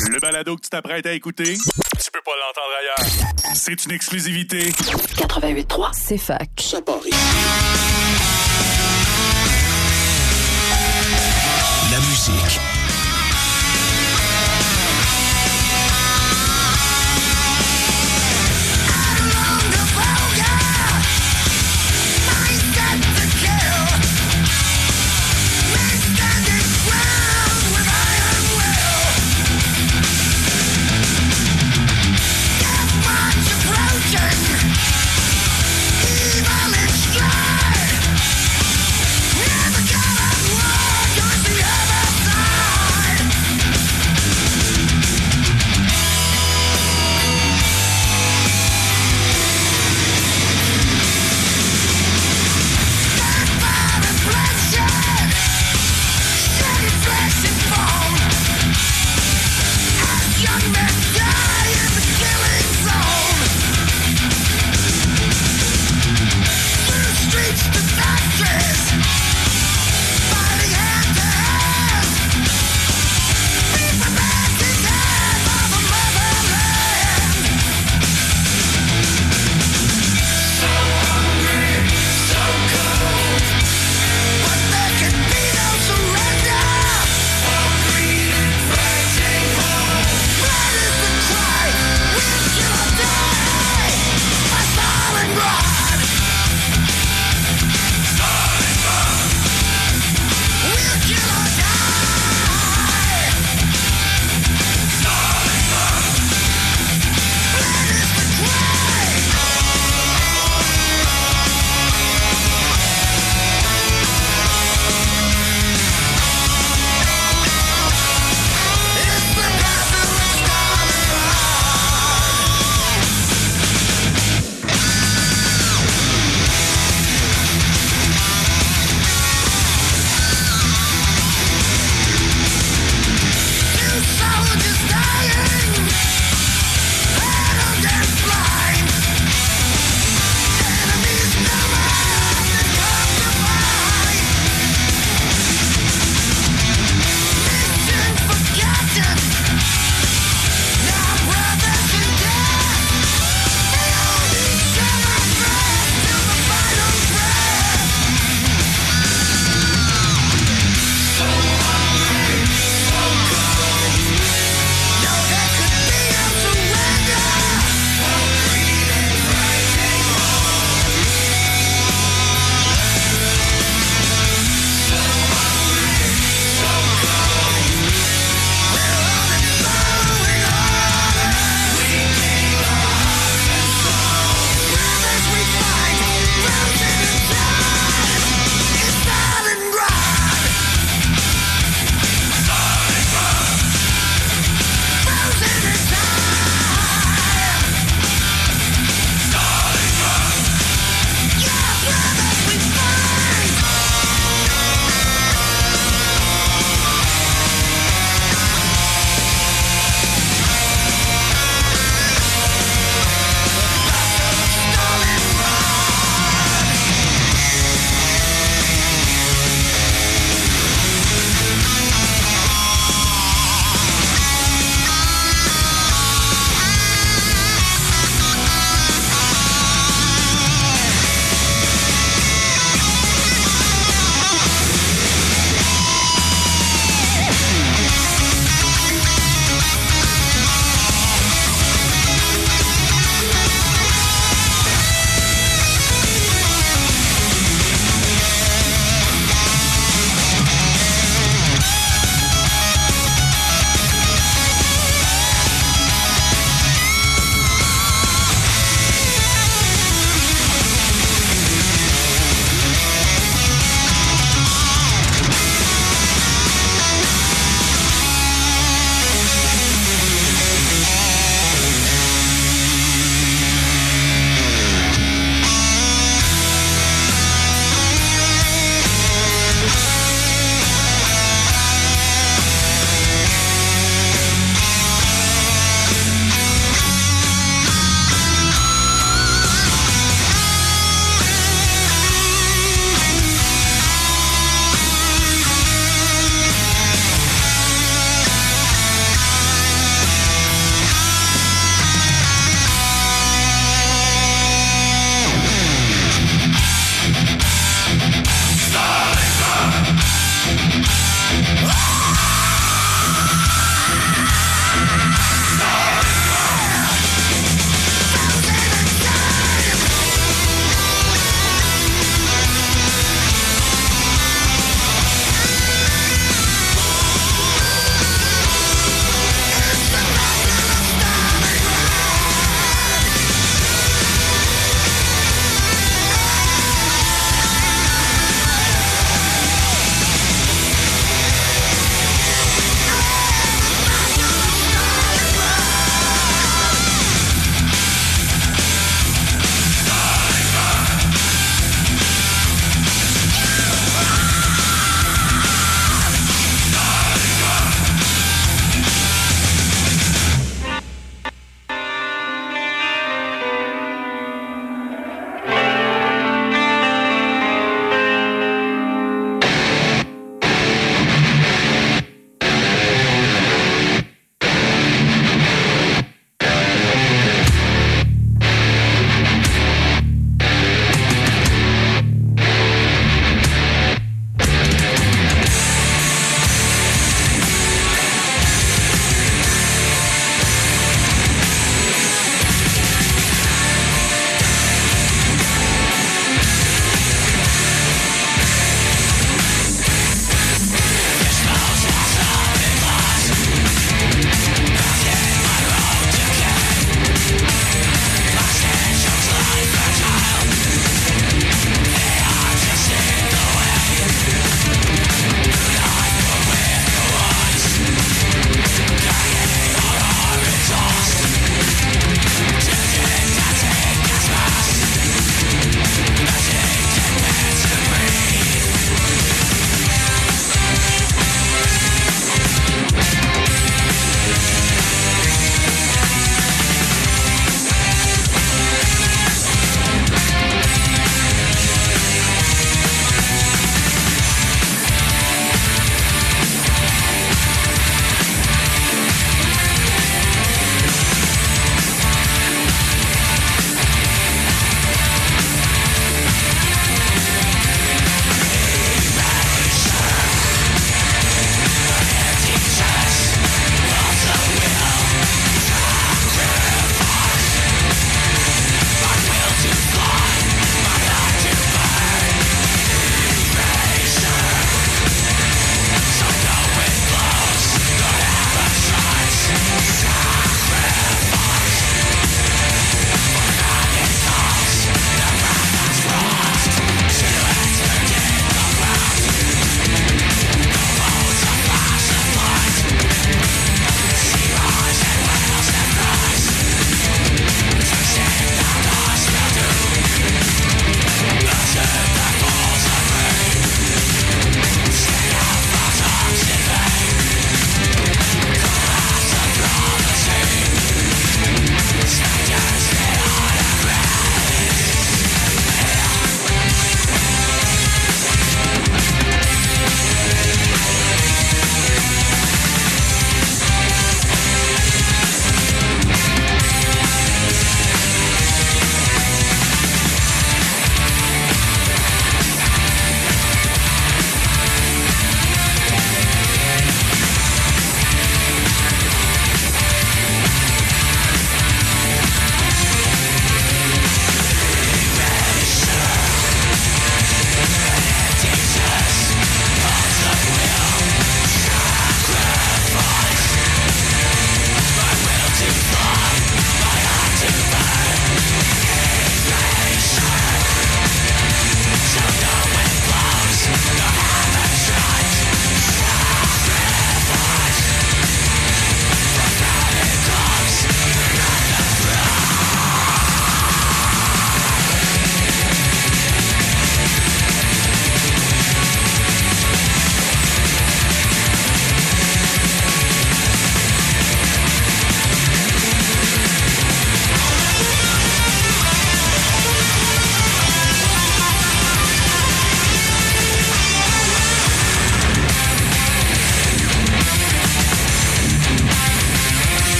Le balado que tu t'apprêtes à écouter, tu peux pas l'entendre ailleurs. C'est une exclusivité. 88.3, c'est fac. Ça parie. La musique. Evil is strong.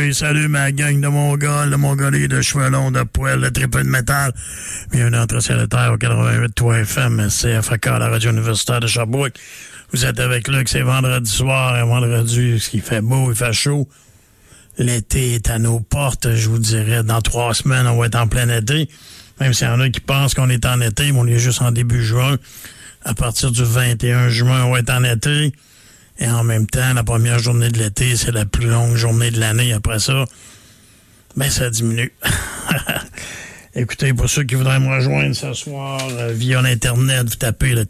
Oui, salut ma gang de Mongols, de Mongolie, de cheveux longs, de poêle, de triple de métal. Bienvenue entre ciel et terre au 88.3 FM, CFAK, la radio universitaire de Sherbrooke. Vous êtes avec Luc, c'est vendredi soir, et vendredi, il fait beau, il fait chaud. L'été est à nos portes, je vous dirais, dans 3 semaines, on va être en plein été. Même s'il y en a qui pensent qu'on est en été, mais on est juste en début juin. À partir du 21 juin, on va être en été. Et en même temps, la première journée de l'été, c'est la plus longue journée de l'année. Après ça, ben ça diminue. Écoutez, pour ceux qui voudraient me rejoindre ce soir via l'Internet, vous tapez le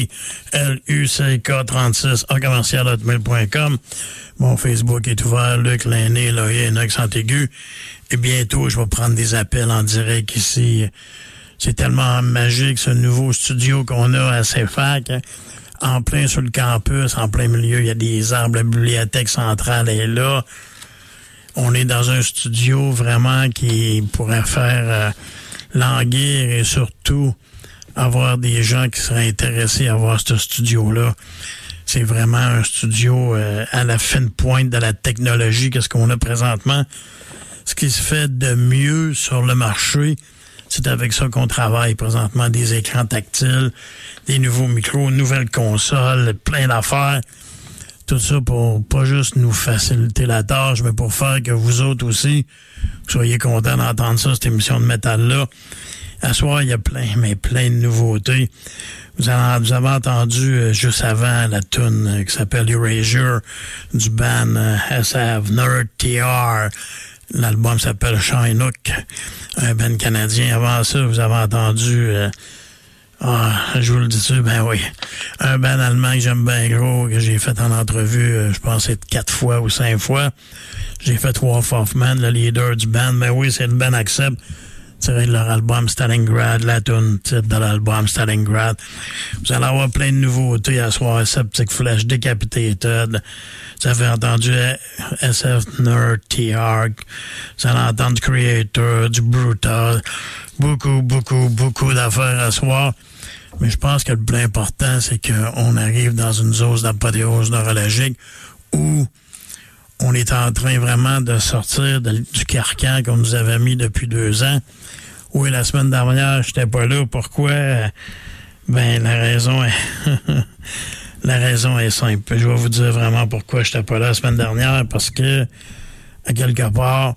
TILUCK36 Mon Facebook est ouvert, Luc Lainé, Loyer, Nox Antaigu. Et bientôt, je vais prendre des appels en direct ici. C'est tellement magique, ce nouveau studio qu'on a à CFAC. Hein? En plein sur le campus, en plein milieu, il y a des arbres, la bibliothèque centrale est là. On est dans un studio vraiment qui pourrait faire languir et surtout avoir des gens qui seraient intéressés à voir ce studio-là. C'est vraiment un studio à la fine pointe de la technologie, qu'est-ce qu'on a présentement. Ce qui se fait de mieux sur le marché, c'est avec ça qu'on travaille présentement, des écrans tactiles, des nouveaux micros, une nouvelle console, plein d'affaires. Tout ça pour pas juste nous faciliter la tâche, mais pour faire que vous autres aussi, vous soyez contents d'entendre ça, cette émission de métal-là. À soir, il y a plein de nouveautés. Vous avez entendu juste avant la tune qui s'appelle Erasure du band SF Nerd TR. L'album s'appelle Chinook, un band canadien. Avant ça, vous avez entendu... je vous le dis dessus, ben oui. Un band allemand que j'aime bien gros, que j'ai fait en entrevue, je pense c'est 4 fois ou 5 fois. J'ai fait Wolf Hoffman, le leader du band. Ben oui, c'est le band Accept, tiré de leur album Stalingrad, la tune titre de l'album Stalingrad. Vous allez avoir plein de nouveautés à soir. Septic Flesh, Decapitated. Vous avez entendu SF Nerd TR. Vous allez entendre du Creator, du Brutal. Beaucoup d'affaires à soir. Mais je pense que le plus important, c'est qu'on arrive dans une zone d'apothéose neurologique où on est en train vraiment de sortir du carcan qu'on nous avait mis depuis 2 ans. Oui, la semaine dernière, j'étais pas là. Pourquoi? Ben, la raison est... La raison est simple. Je vais vous dire vraiment pourquoi j'étais pas là la semaine dernière. Parce que, à quelque part,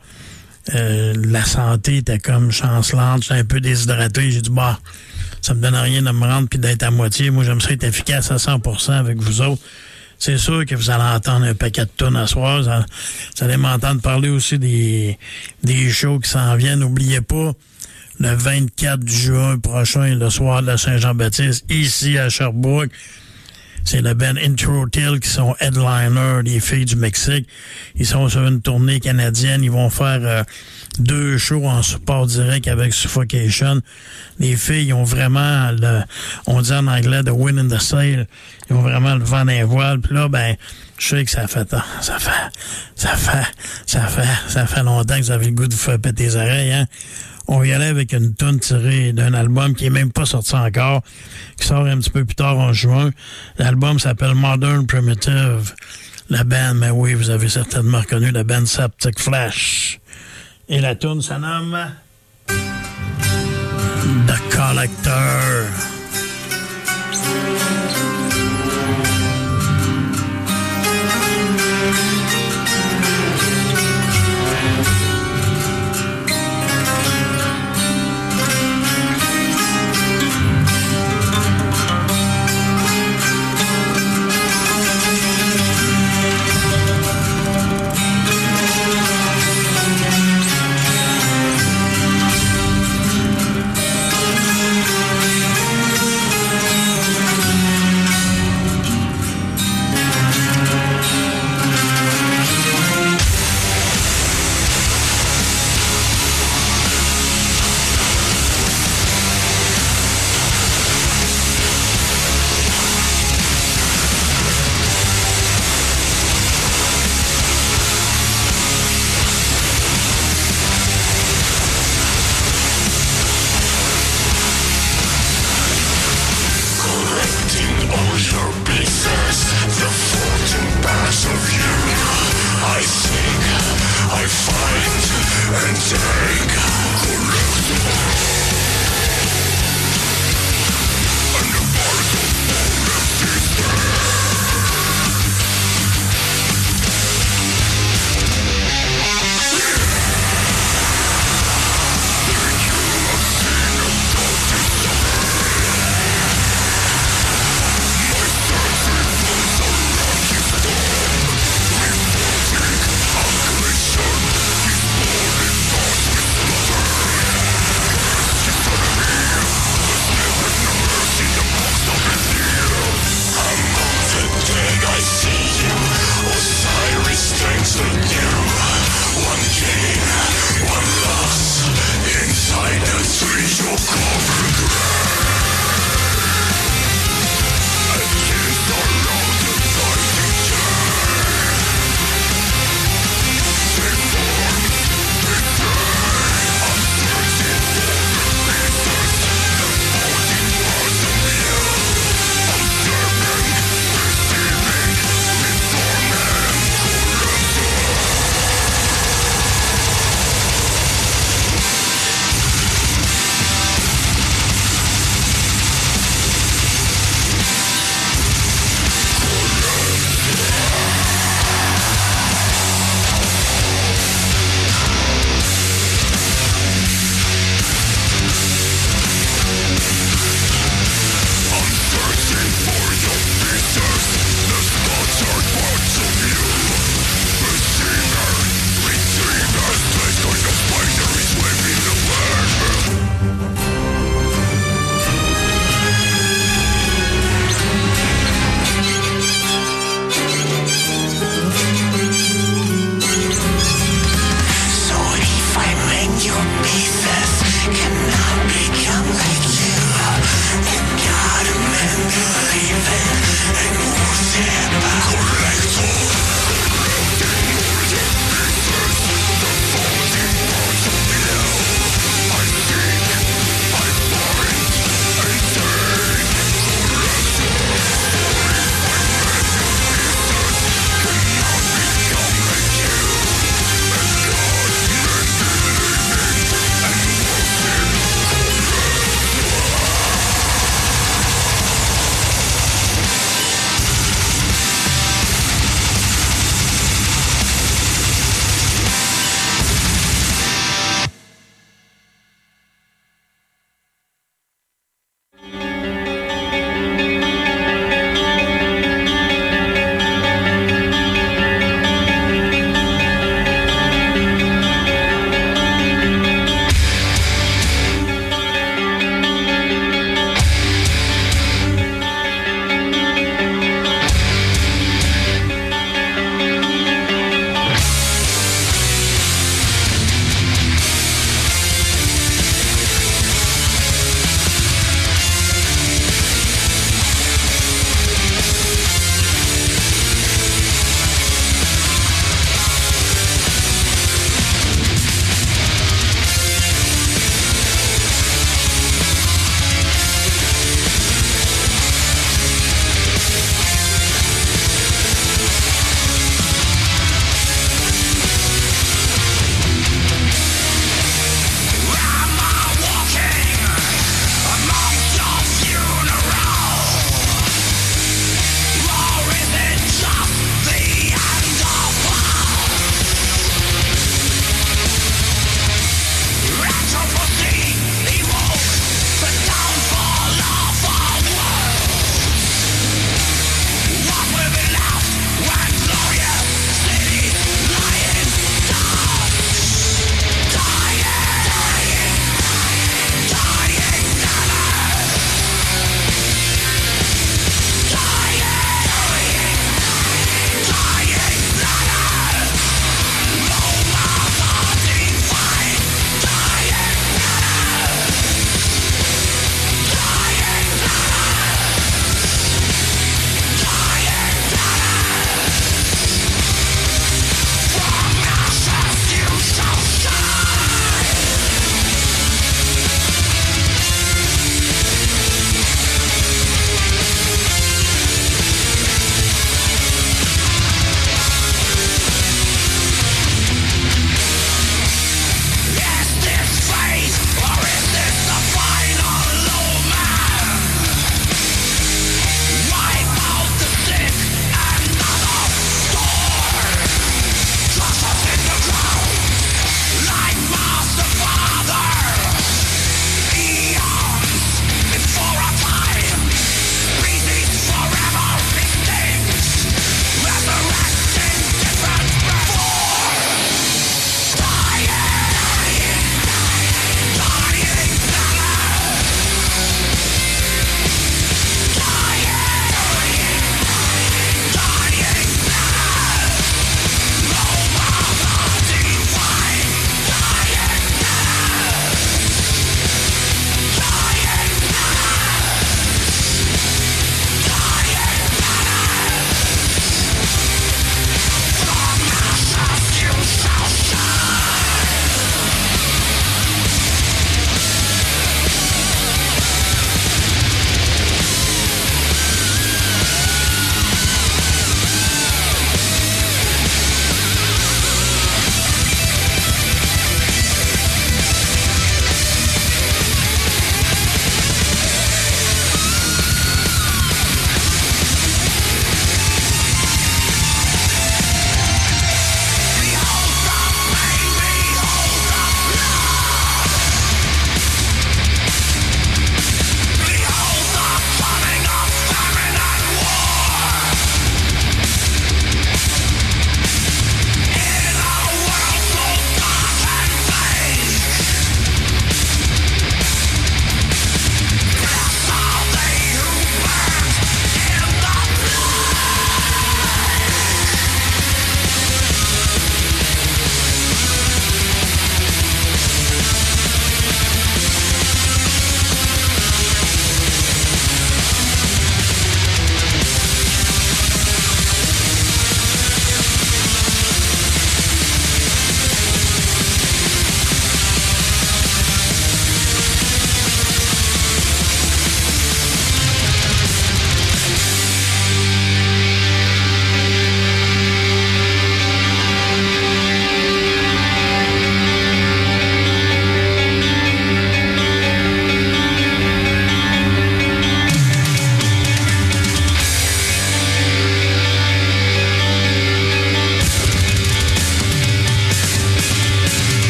la santé était comme chancelante. J'étais un peu déshydraté. J'ai dit, ça me donne rien de me rendre puis d'être à moitié. Moi, j'aime ça être efficace à 100% avec vous autres. C'est sûr que vous allez entendre un paquet de tunes à soir. Vous allez m'entendre parler aussi des shows qui s'en viennent. N'oubliez pas, le 24 juin prochain, le soir de la Saint-Jean-Baptiste, ici à Sherbrooke, c'est le band Intro Till qui sont headliners, les filles du Mexique. Ils sont sur une tournée canadienne. Ils vont faire 2 shows en support direct avec Suffocation. Les filles ont vraiment, on dit en anglais, the wind in the sail. Ils ont vraiment le vent dans les voiles. Puis là, ben, je sais que ça fait longtemps que vous avez le goût de vous faire péter les oreilles, hein. On y allait avec une tune tirée d'un album qui est même pas sorti encore, qui sort un petit peu plus tard en juin. L'album s'appelle Modern Primitive. La band, mais oui, vous avez certainement reconnu la band Septic Flesh. Et la tune se nomme The Collector.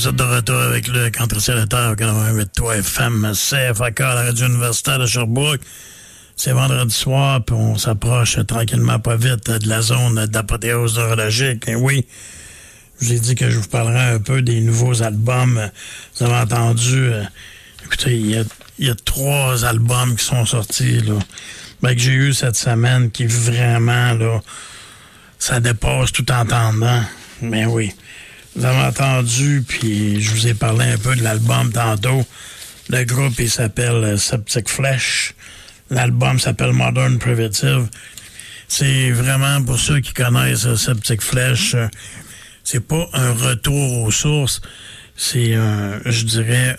vous êtes de retour avec le contre-sénateur 88.3 FM, CFAK, la radio universitaire de Sherbrooke. C'est vendredi soir, puis on s'approche tranquillement, pas vite, de la zone d'apothéose neurologique. Et oui, je vous ai dit que je vous parlerai un peu des nouveaux albums. Vous avez entendu, écoutez, il y a 3 albums qui sont sortis, là, que j'ai eu cette semaine, qui vraiment, là, ça dépasse tout entendant. Mais oui. Vous avez entendu, puis je vous ai parlé un peu de l'album tantôt. Le groupe, il s'appelle Septic Flesh. L'album s'appelle Modern Primitive. C'est vraiment, pour ceux qui connaissent Septic Flesh, c'est pas un retour aux sources. C'est, je dirais,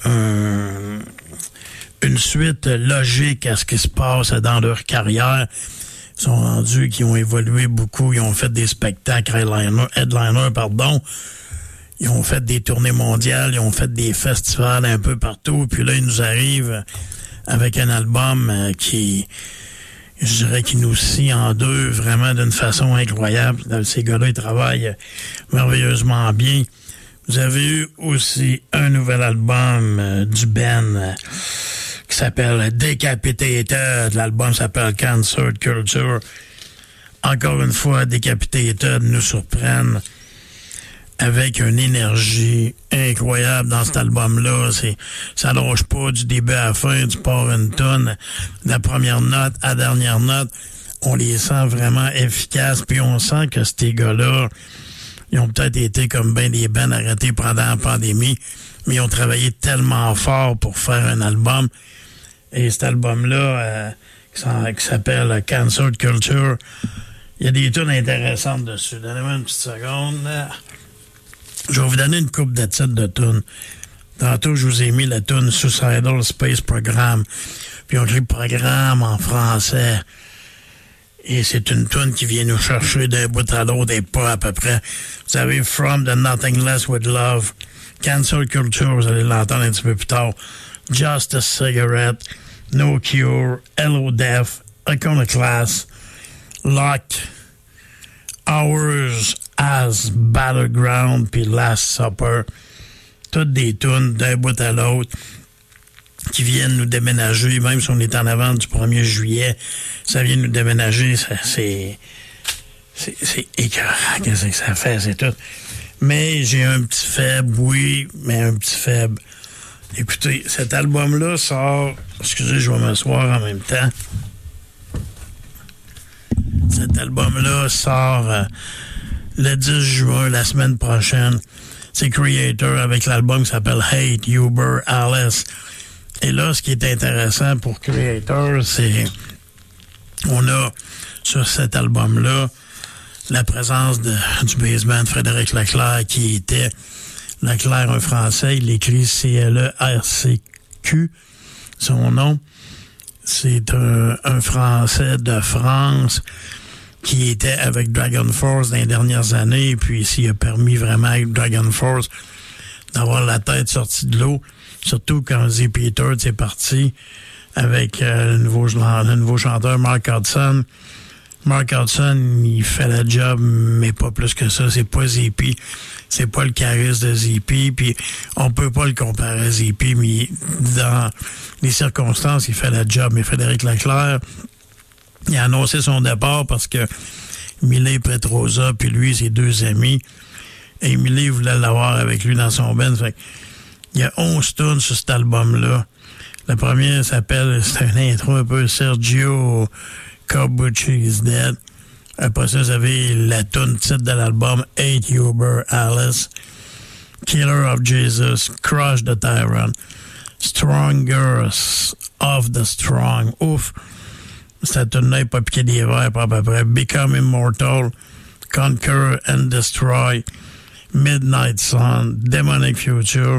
une suite logique à ce qui se passe dans leur carrière. Ils sont rendus, qui ont évolué beaucoup. Ils ont fait des spectacles headliner. Ils ont fait des tournées mondiales, ils ont fait des festivals un peu partout. Puis là, ils nous arrivent avec un album qui, je dirais, qui nous scie en deux vraiment d'une façon incroyable. Ces gars-là, ils travaillent merveilleusement bien. Vous avez eu aussi un nouvel album du band qui s'appelle Decapitated. L'album s'appelle Cancer Culture. Encore une fois, Decapitated nous surprennent avec une énergie incroyable dans cet album-là. Ça lâche pas du début à la fin, tu pars une tonne de la première note à la dernière note. On les sent vraiment efficaces, puis on sent que ces gars-là, ils ont peut-être été comme bien des bands arrêtés pendant la pandémie, mais ils ont travaillé tellement fort pour faire un album. Et cet album-là, qui s'appelle Cancer Culture, il y a des tunes intéressantes dessus. Donnez-moi une petite seconde. Je vais vous donner une couple de titres de tunes. Tantôt, je vous ai mis la tune Suicidal Space Program. Puis on écrit programme en français. Et c'est une tune qui vient nous chercher d'un bout à l'autre et pas à peu près. Vous avez From the Nothing Less With Love, Cancer Culture, vous allez l'entendre un petit peu plus tard, Just a Cigarette, No Cure, Hello Death, Iconoclast, Locked, Hours as Battleground, puis Last Supper. Toutes des tunes d'un bout à l'autre qui viennent nous déménager, même si on est en avant du 1er juillet, ça vient nous déménager, c'est écœurant, qu'est-ce que ça fait, c'est tout. Mais j'ai un petit faible, oui, mais un petit faible. Écoutez, cet album-là sort, excusez, je vais m'asseoir en même temps. Cet album-là sort le 10 juin, la semaine prochaine. C'est Creator avec l'album qui s'appelle Hate, Uber, Alice. Et là, ce qui est intéressant pour Creator, c'est on a sur cet album-là la présence du bassman Frédéric Leclerc, qui était Leclerc, un Français. Il écrit C-L-E-R-C-Q, son nom. C'est un Français de France qui était avec Dragon Force dans les dernières années, et puis s'il a permis vraiment avec Dragon Force d'avoir la tête sortie de l'eau, surtout quand Z. Peter est parti avec le nouveau chanteur Mark Hudson. Mark Hudson, il fait le job, mais pas plus que ça. C'est pas ZP. C'est pas le charisme de ZP, puis on peut pas le comparer à ZP, mais dans les circonstances, il fait le job. Mais Frédéric Leclerc, il a annoncé son départ parce que Milé Petrosa, puis lui, ses 2 amis, et Milé voulait l'avoir avec lui dans son band. Fait il y a 11 tunes sur cet album-là. La première s'appelle, c'est un intro un peu Sergio Corbucci is Dead. Après ça, vous avez la tune titre de l'album Hate Uber Alice, Killer of Jesus, Crush the Tyrant, Stronger of the Strong. Ouf! Cette tune-là n'est pas piqué des verres, pas à peu près. Become Immortal, Conquer and Destroy, Midnight Sun, Demonic Future,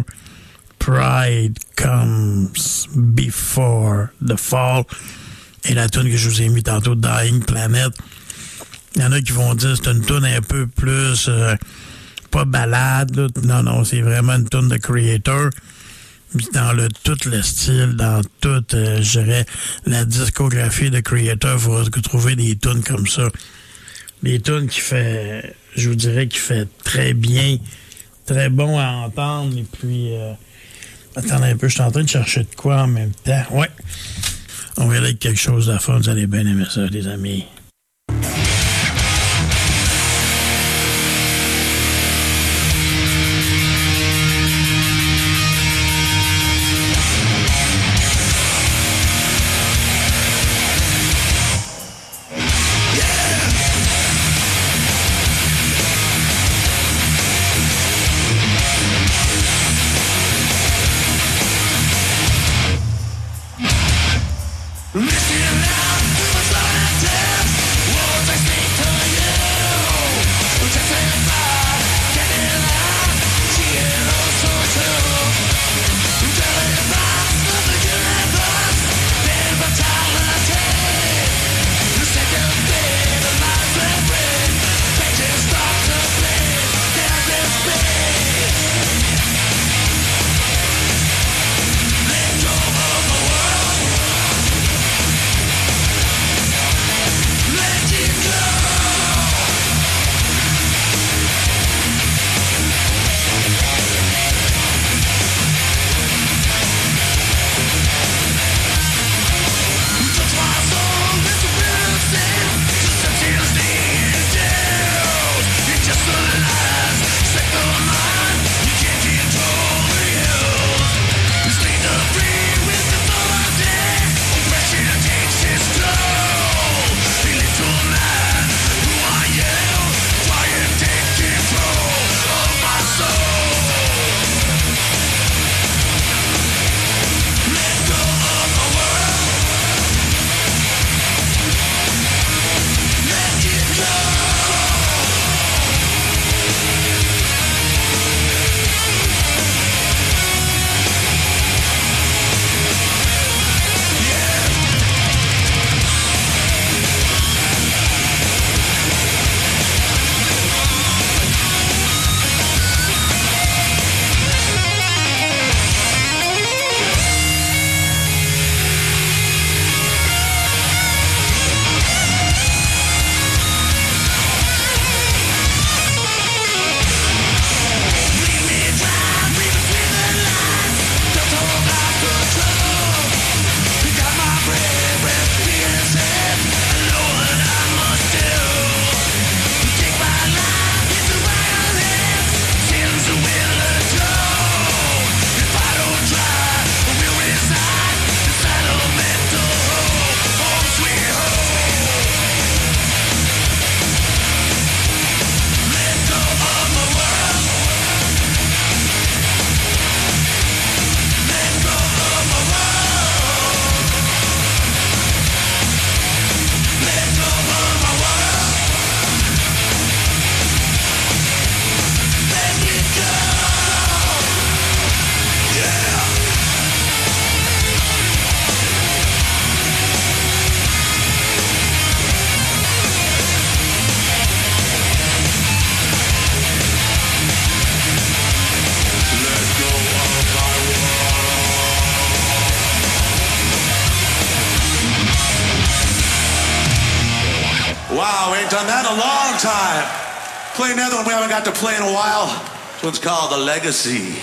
Pride Comes Before the Fall. Et la tune que je vous ai mis tantôt, Dying Planet. Il y en a qui vont dire que c'est une tune un peu plus pas balade. Là. Non, c'est vraiment une tune de Creator. Dans tout le style, dans toute, je dirais, la discographie de Creator, vous retrouvez des tunes comme ça. Des tunes qui fait, je vous dirais, qui fait très bien très bon à entendre. Et puis, attendez un peu, je suis en train de chercher de quoi en même temps. Ouais. On va aller avec quelque chose de fun. Vous allez bien aimer ça, les amis. Wow, we ain't done that in a long time. Play another one we haven't got to play in a while. This one's called The Legacy.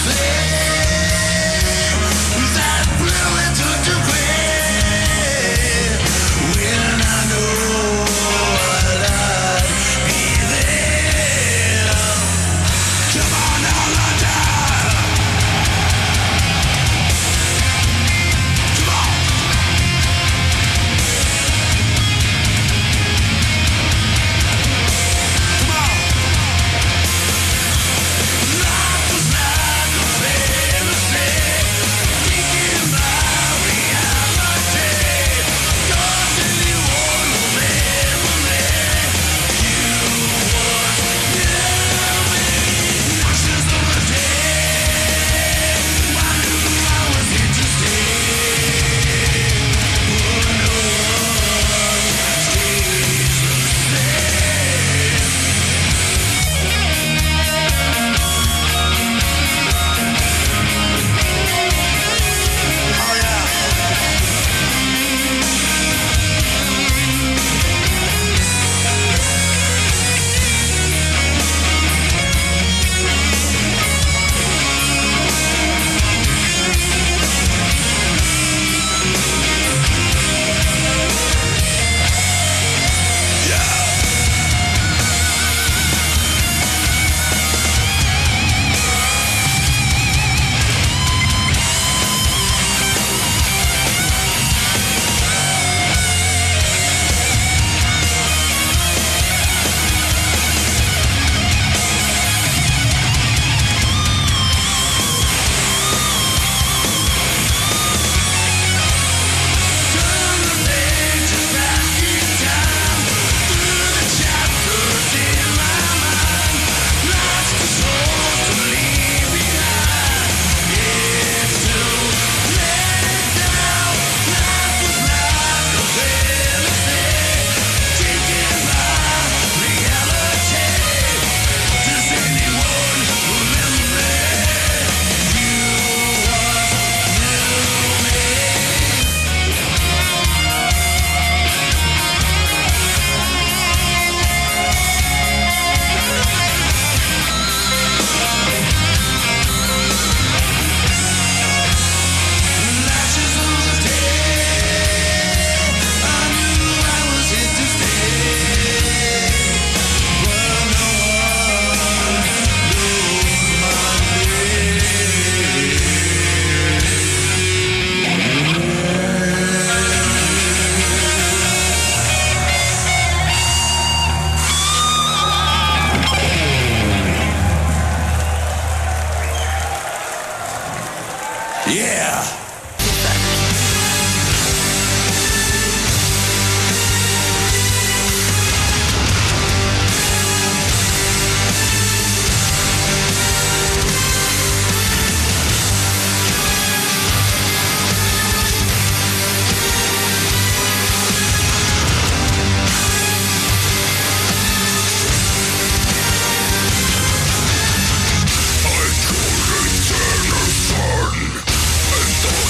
I call eternal sun, and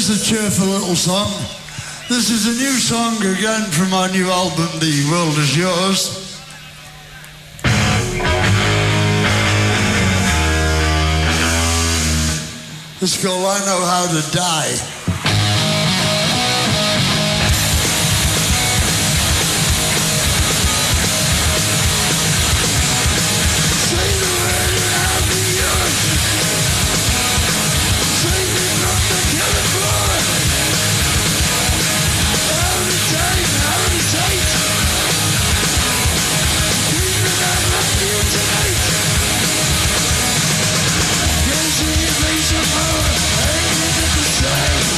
is a cheerful little song. This is a new song again from our new album, The World Is Yours. It's called I Know How to Die. Say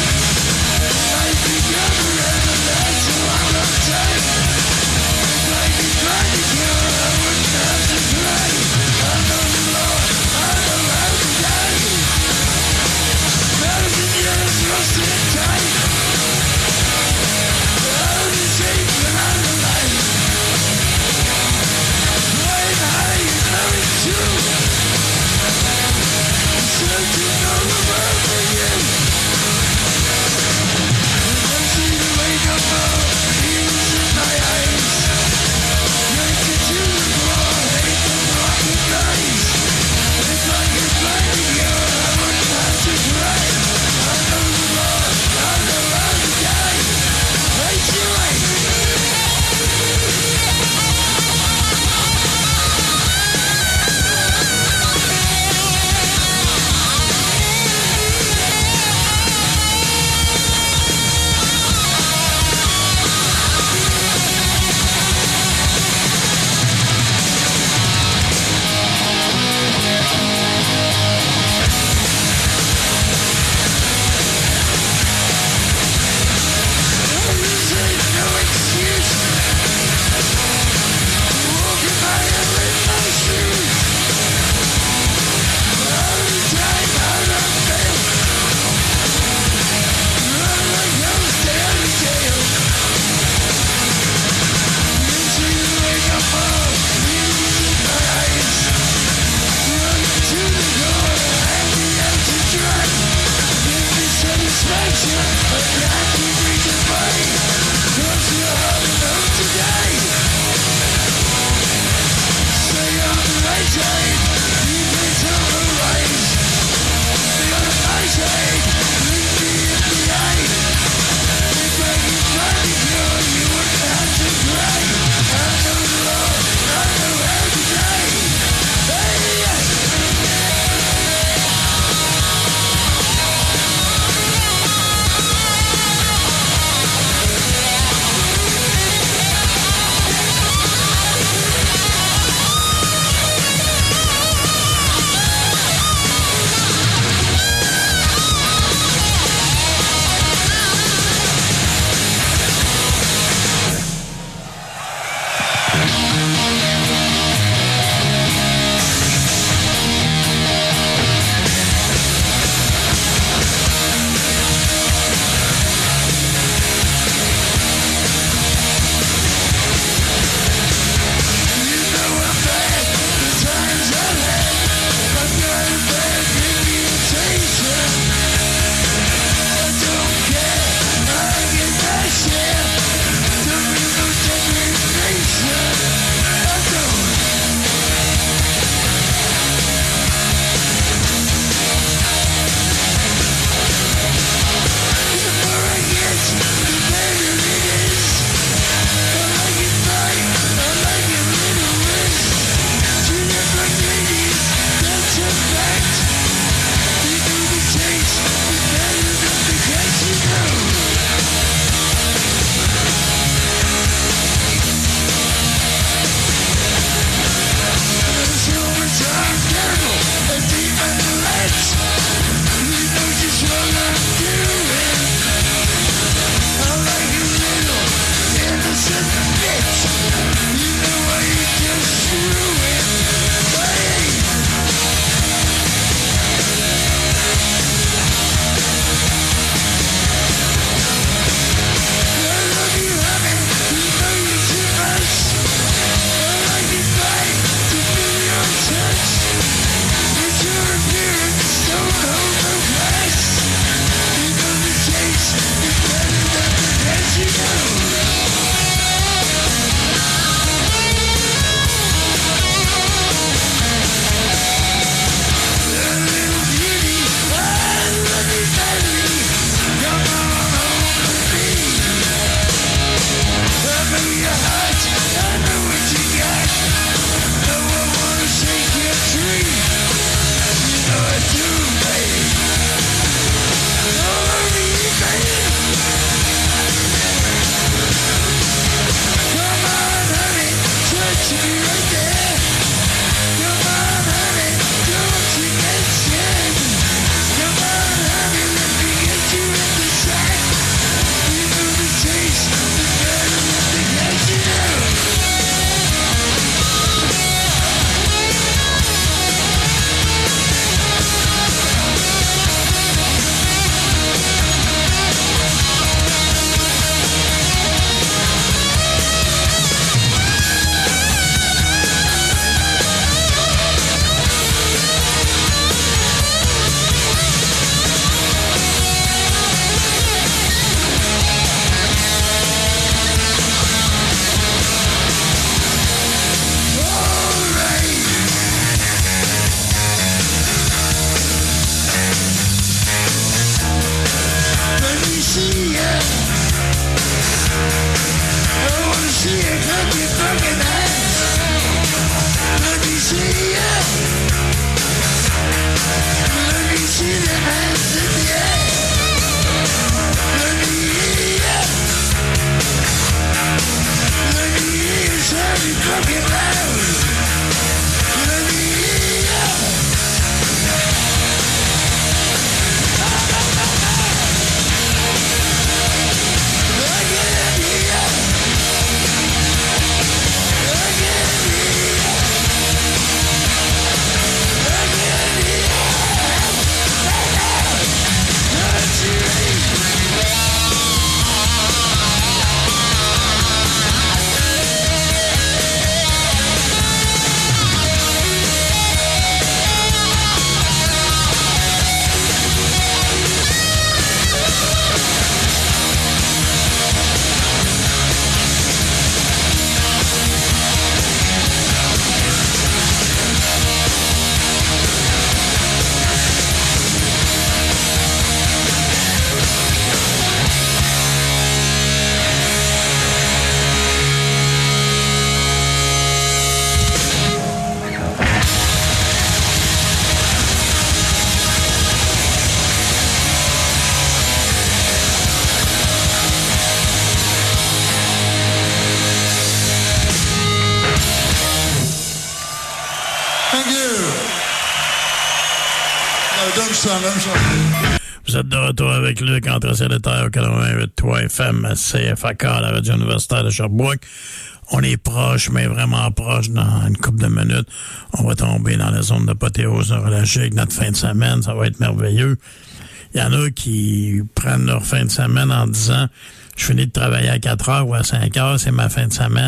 Vous êtes de retour avec Luc entre ciel et terre au 88.3 FM CFAK, la radio universitaire de Sherbrooke. On est proche, mais vraiment proche dans une couple de minutes. On va tomber dans la zone d'apothéose neurologique. Notre fin de semaine, ça va être merveilleux. Il y en a qui prennent leur fin de semaine en disant « Je finis de travailler à 4 heures ou à 5 heures, c'est ma fin de semaine. »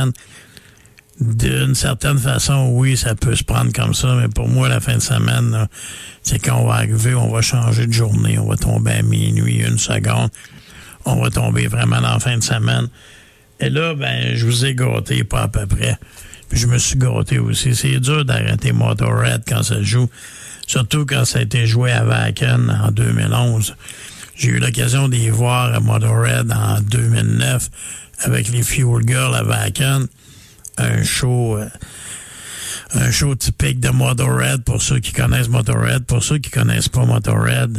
D'une certaine façon, oui, ça peut se prendre comme ça, mais pour moi, la fin de semaine, là, c'est quand on va arriver, on va changer de journée, on va tomber à minuit, 1 seconde, on va tomber vraiment dans la fin de semaine. Et là, ben, je vous ai gâté, pas à peu près. Puis je me suis gâté aussi. C'est dur d'arrêter Motorhead quand ça joue, surtout quand ça a été joué à Wacken en 2011. J'ai eu l'occasion d'y voir à Motorhead en 2009 avec les Fuel Girls à Wacken. Un show typique de Motorhead pour ceux qui connaissent Motorhead. Pour ceux qui connaissent pas Motorhead,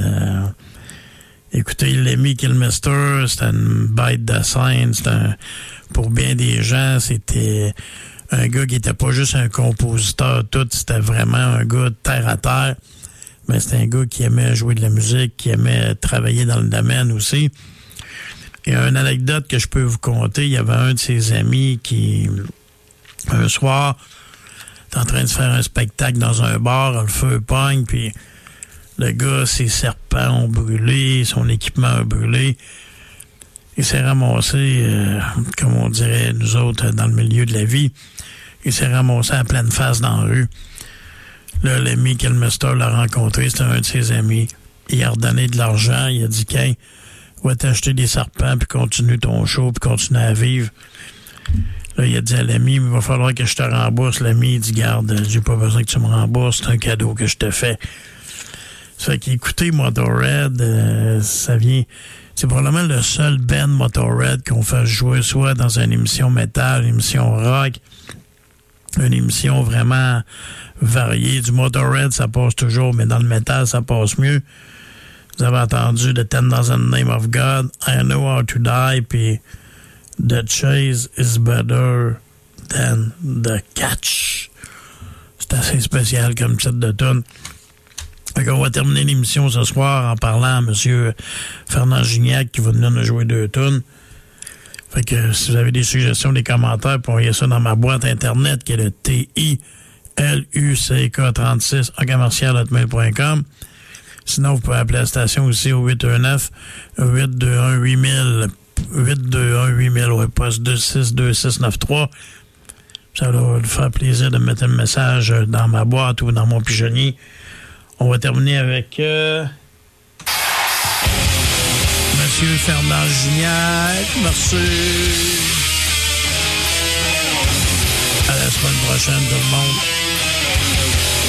écoutez, Lemmy Kilmister, c'était une bête de scène. Pour bien des gens, c'était un gars qui était pas juste un compositeur, c'était vraiment un gars de terre à terre. Mais c'était un gars qui aimait jouer de la musique, qui aimait travailler dans le domaine aussi. Et une anecdote que je peux vous conter, il y avait un de ses amis qui... Un soir, t'es en train de faire un spectacle dans un bar, le feu pogne, puis le gars, ses serpents ont brûlé, son équipement a brûlé. Il s'est ramassé, comme on dirait nous autres, dans le milieu de la vie, il s'est ramassé à pleine face dans la rue. Là, l'ami Kilmister l'a rencontré, c'était un de ses amis. Il a redonné de l'argent, il a dit « Qu'un, va t'acheter des serpents, puis continue ton show, puis continue à vivre. » Là, il a dit à l'ami, il va falloir que je te rembourse. L'ami, il dit, garde, j'ai pas besoin que tu me rembourses, c'est un cadeau que je te fais. Ça fait qu'écouter Motorhead, ça vient... C'est probablement le seul band Motorhead qu'on fait jouer soit dans une émission métal, une émission rock, une émission vraiment variée. Du Motorhead, ça passe toujours, mais dans le métal, ça passe mieux. Vous avez entendu The Ten Dozen Name of God, I Know How to Die, puis The Chase is Better Than The Catch. C'est assez spécial comme titre de tune. Fait qu'on va terminer l'émission ce soir en parlant à M. Fernand Gignac qui va venir nous jouer 2 tunes. Fait que si vous avez des suggestions, des commentaires, vous envoyez ça dans ma boîte internet qui est le TILUCK36 en commercial@mail.com. Sinon, vous pouvez appeler la station aussi au 819-821-8000. 821-8000, ouais, poste 262693. Ça va nous faire plaisir de mettre un message dans ma boîte ou dans mon pigeonnier. On va terminer avec Monsieur Fernand Gignac. Merci. À la semaine prochaine, tout le monde.